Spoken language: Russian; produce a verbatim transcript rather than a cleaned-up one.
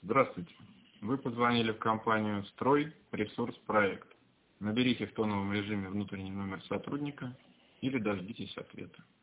Здравствуйте. Вы позвонили в компанию «Строй Ресурс Проект». Наберите в тоновом режиме внутренний номер сотрудника или дождитесь ответа.